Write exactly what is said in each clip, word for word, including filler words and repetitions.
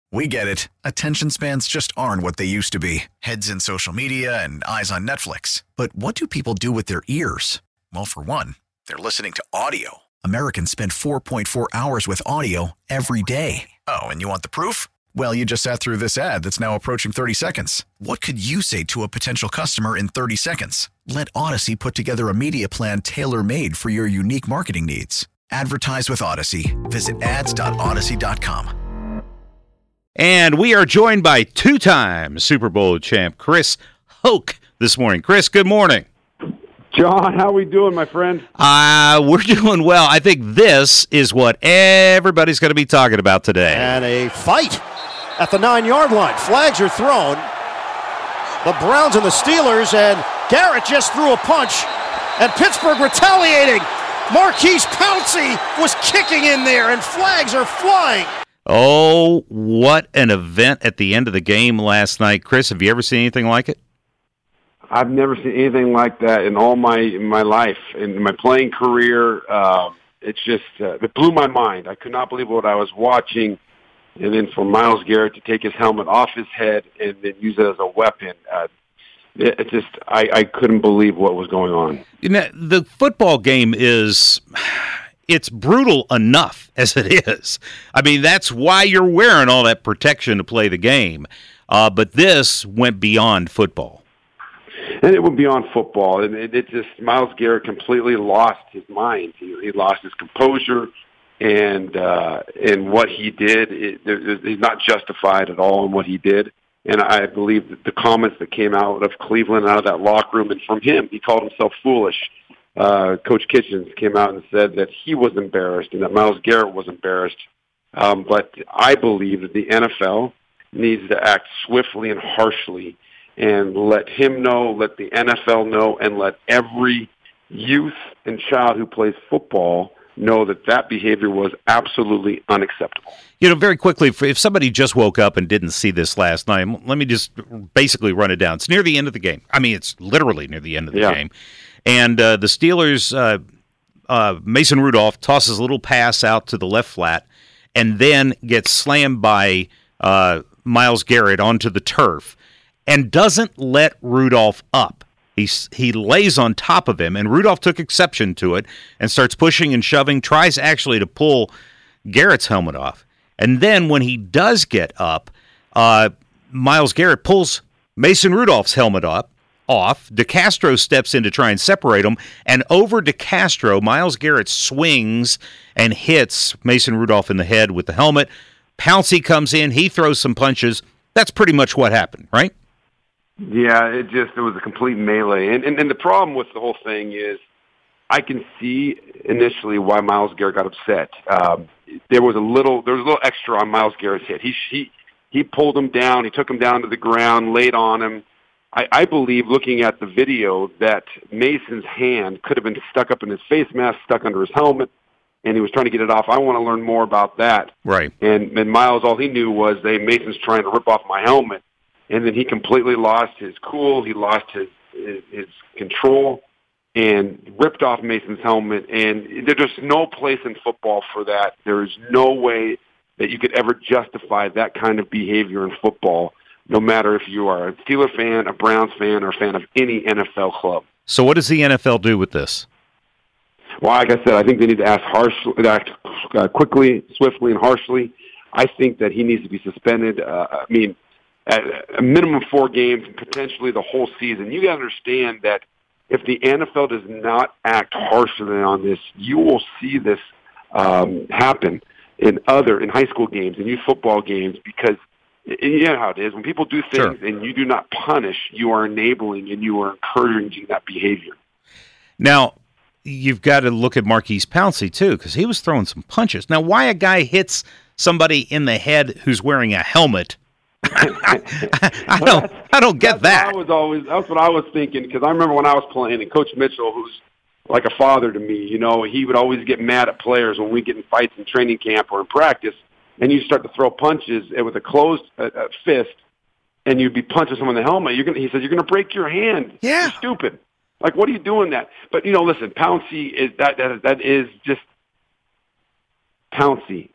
We get it. Attention spans just aren't what they used to be. Heads in social media and eyes on Netflix. But what do people do with their ears? Well, for one, they're listening to audio. Americans spend four point four hours with audio every day. Oh, and you want the proof? Well, you just sat through this ad that's now approaching thirty seconds. What could you say to a potential customer in thirty seconds? Let Odyssey put together a media plan tailor-made for your unique marketing needs. Advertise with Odyssey. Visit ads dot odyssey dot com. And we are joined by two-time Super Bowl champ Chris Hoke this morning. Chris, good morning. John, how we doing, my friend? Uh, we're doing well. I think this is what everybody's going to be talking about today. And a fight at the nine-yard line. Flags are thrown. The Browns and the Steelers, and Garrett just threw a punch, and Pittsburgh retaliating. Marquise Pouncey was kicking in there, and flags are flying. Oh, what an event at the end of the game last night. Chris, have you ever seen anything like it? I've never seen anything like that in all my in my life, in my playing career. Uh, it's just, uh, it blew my mind. I could not believe what I was watching. And then for Myles Garrett to take his helmet off his head and then use it as a weapon, uh, it, it just, I, I couldn't believe what was going on. You know, the football game is... It's brutal enough as it is. I mean, that's why you're wearing all that protection to play the game. Uh, but this went beyond football. And it went beyond football. And it, it just, Myles Garrett completely lost his mind. He, he lost his composure. And uh, and what he did, it, it, he's not justified at all in what he did. And I believe that the comments that came out of Cleveland, out of that locker room, and from him, he called himself foolish. Uh, Coach Kitchens came out and said that he was embarrassed and that Myles Garrett was embarrassed. Um, but I believe that the N F L needs to act swiftly and harshly and let him know, let the N F L know, and let every youth and child who plays football know that that behavior was absolutely unacceptable. You know, very quickly, if somebody just woke up and didn't see this last night, let me just basically run it down. It's near the end of the game. I mean, it's literally near the end of the yeah. game. And uh, the Steelers, uh, uh, Mason Rudolph tosses a little pass out to the left flat and then gets slammed by uh, Myles Garrett onto the turf and doesn't let Rudolph up. He, he lays on top of him, and Rudolph took exception to it and starts pushing and shoving, tries actually to pull Garrett's helmet off. And then when he does get up, uh, Myles Garrett pulls Mason Rudolph's helmet up. off. DeCastro steps in to try and separate them, and over DeCastro, Myles Garrett swings and hits Mason Rudolph in the head with the helmet. Pouncey comes in, he throws some punches. That's pretty much what happened, right? Yeah, it just it was a complete melee. And, and and the problem with the whole thing is I can see initially why Myles Garrett got upset. Um, there was a little there was a little extra on Myles Garrett's hit. He he he pulled him down, he took him down to the ground, laid on him. I, I believe, looking at the video, that Mason's hand could have been stuck up in his face mask, stuck under his helmet, and he was trying to get it off. I want to learn more about that. Right. And, and Myles, all he knew was, hey, Mason's trying to rip off my helmet. And then he completely lost his cool. He lost his, his, his control and ripped off Mason's helmet. And there's just no place in football for that. There is no way that you could ever justify that kind of behavior in football, no matter if you are a Steelers fan, a Browns fan, or a fan of any N F L club. So what does the N F L do with this? Well, like I said, I think they need to act harshly, act uh, quickly, swiftly, and harshly. I think that he needs to be suspended. Uh, I mean, at a minimum of four games, and potentially the whole season. You got to understand that if the N F L does not act harshly on this, you will see this um, happen in other, in high school games, in youth football games, because you know how it is. When people do things Sure. and you do not punish, you are enabling and you are encouraging that behavior. Now, you've got to look at Marquise Pouncey, too, because he was throwing some punches. Now, why a guy hits somebody in the head who's wearing a helmet, I, I don't I don't get that's that. What I was always, that's what I was thinking, because I remember when I was playing, and Coach Mitchell, who's like a father to me, you know, he would always get mad at players when we get in fights in training camp or in practice, and you start to throw punches with a closed uh, uh, fist, and you'd be punching someone in the helmet. You're gonna, he said, you're going to break your hand. Yeah. You're stupid. Like, what are you doing that? But, you know, listen, Pouncey, is that, that, that is just Pouncey.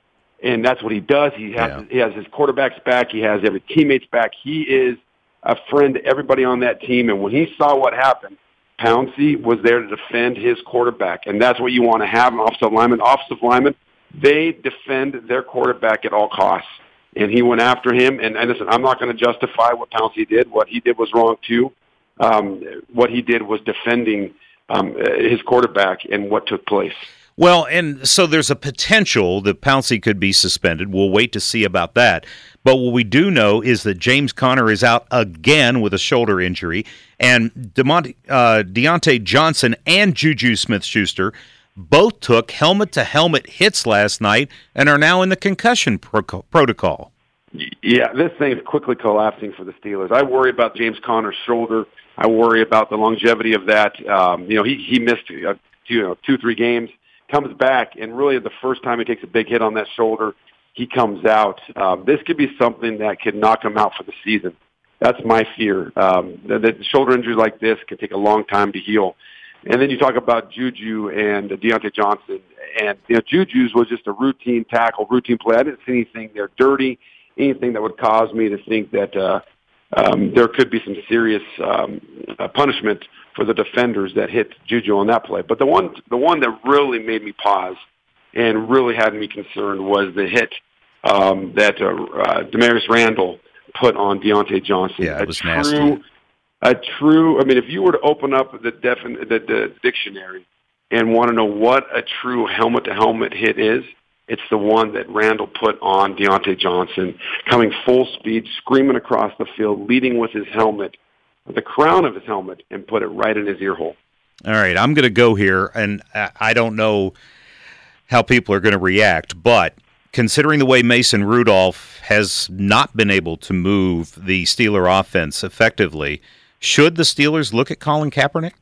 And that's what he does. He has Yeah. he has his quarterback's back. He has every teammate's back. He is a friend to everybody on that team. And when he saw what happened, Pouncey was there to defend his quarterback. And that's what you want to have, an offensive lineman. Offensive linemen, they defend their quarterback at all costs. And he went after him. And, and listen, I'm not going to justify what Pouncey did. What he did was wrong, too. Um, what he did was defending um, his quarterback and what took place. Well, and so there's a potential that Pouncey could be suspended. We'll wait to see about that. But what we do know is that James Conner is out again with a shoulder injury, and DeMont- uh, Deontay Johnson and Juju Smith-Schuster both took helmet-to-helmet hits last night and are now in the concussion pro- protocol. Yeah, this thing is quickly collapsing for the Steelers. I worry about James Conner's shoulder. I worry about the longevity of that. Um, you know, he, he missed uh, two, you know, two, three games. Comes back, and really the first time he takes a big hit on that shoulder, he comes out. Um, this could be something that could knock him out for the season. That's my fear. Um, the, the shoulder injury like this can take a long time to heal. And then you talk about Juju and uh, Deontay Johnson. And you know, Juju's was just a routine tackle, routine play. I didn't see anything there dirty, anything that would cause me to think that uh, um, there could be some serious um, uh, punishment for the defenders that hit Juju on that play. But the one the one that really made me pause and really had me concerned was the hit um, that uh, uh, Demarius Randall put on Deontay Johnson. Yeah, it was a nasty. True, a true, I mean, if you were to open up the, defin- the, the dictionary and want to know what a true helmet-to-helmet hit is, it's the one that Randall put on Deontay Johnson, coming full speed, screaming across the field, leading with his helmet, the crown of his helmet, and put it right in his ear hole. All right, I'm going to go here, and I don't know how people are going to react, but considering the way Mason Rudolph has not been able to move the Steeler offense effectively, should the Steelers look at Colin Kaepernick?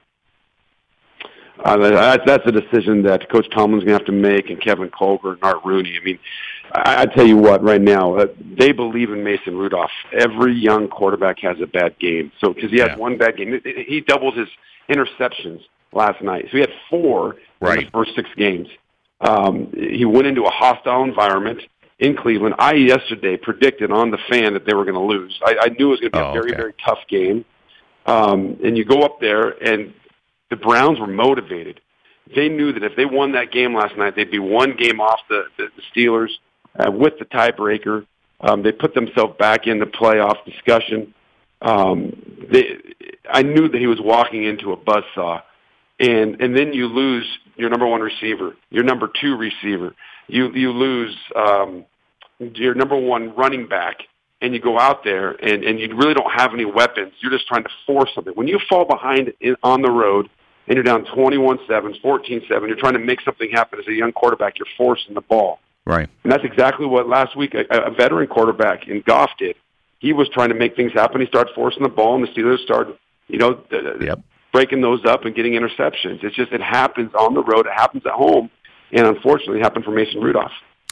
Uh, that's a decision that Coach Tomlin's going to have to make, and Kevin Colbert and Art Rooney. I mean, I, I tell you what, right now, uh, they believe in Mason Rudolph. Every young quarterback has a bad game. So, because he had Yeah. one bad game. He doubled his interceptions last night. So he had four Right. in the first six games. Um, he went into a hostile environment in Cleveland. I yesterday predicted on the fan that they were going to lose. I, I knew it was going to be Oh, a very, okay. very tough game. Um, and you go up there, and the Browns were motivated. They knew that if they won that game last night, they'd be one game off the, the, the Steelers uh, with the tiebreaker. Um, they put themselves back in the playoff discussion. Um, they, I knew that he was walking into a buzzsaw. And and then you lose your number one receiver, your number two receiver. You you lose um, your number one running back, and you go out there and, and you really don't have any weapons. You're just trying to force something. When you fall behind in, on the road and you're down twenty-one seven, fourteen seven, you're trying to make something happen as a young quarterback. You're forcing the ball. Right. And that's exactly what last week a, a veteran quarterback in Goff did. He was trying to make things happen. He started forcing the ball, and the Steelers started, you know, the, Yep. breaking those up and getting interceptions. It's just, it happens on the road. It happens at home. And unfortunately, it happened for Mason Rudolph.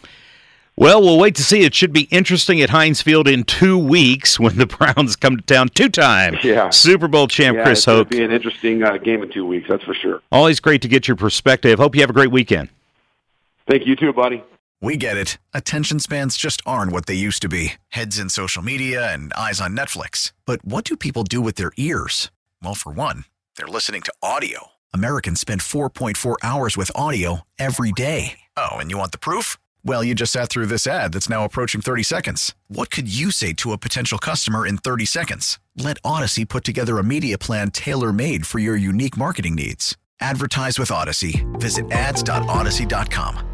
Well, we'll wait to see. It should be interesting at Heinz Field in two weeks when the Browns come to town. Two-time Yeah. Super Bowl champ Yeah, Chris it's going Hoke. to be an interesting uh, game in two weeks, that's for sure. Always great to get your perspective. Hope you have a great weekend. Thank you too, buddy. We get it. Attention spans just aren't what they used to be. Heads in social media and eyes on Netflix. But what do people do with their ears? Well, for one, they're listening to audio. Americans spend four point four hours with audio every day. Oh, and you want the proof? Well, you just sat through this ad that's now approaching thirty seconds. What could you say to a potential customer in thirty seconds? Let Odyssey put together a media plan tailor-made for your unique marketing needs. Advertise with Odyssey. Visit ads dot odyssey dot com.